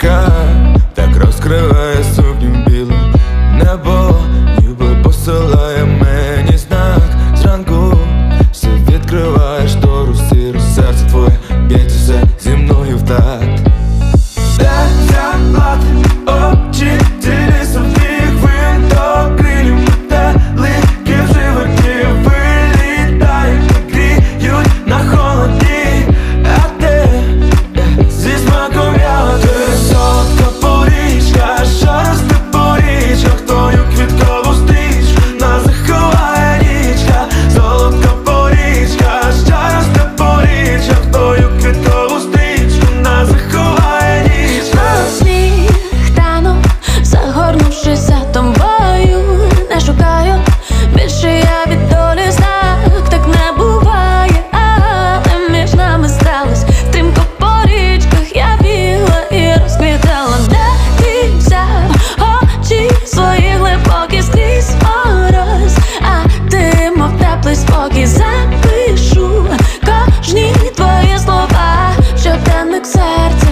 яка так розкриває сукню білу. Небо ніби посилає мені знак. Зранку все відкриває штору сіру. Серце твоє б'ється все зі мною в такт. Де заплати очі, тілі своїх винток, крилів метелики в животі вилітають, гріють на холоді. А ти зі смаком ягоди, солодка порічка, що росте по річках, твою квіткову стрічку нас заховає річка. Солодка порічка, що росте по річках, твою квіткову стрічку нас заховає річка. Сніг танув, загорнувшись за тобою, не шукаю більше я від долі знак, так не буває, але між нами сталось стрімко по річках, я бігла і розквітала. Де ти взяв очі свої глибокі скрізь мороз, а ти, мов теплий спокій, запишу кожні твої слова в щоденник серця.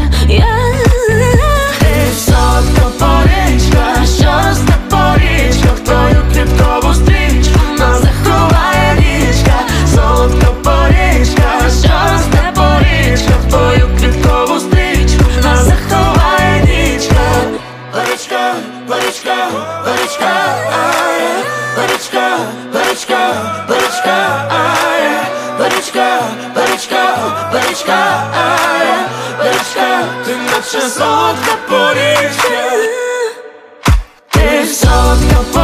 Солодка порічка, що росте по річках, твою квіткову стрічку нас заховає річка. Солодка порічка, що росте по річках, твою квіткову стрічку нас заховає річка. Порічка, порічка, порічка, ай, порічка, порічка, порічка, ай, порічка, порічка, порічка, ай, порічка, ти наче солодка порічка. Ти солодка порічка.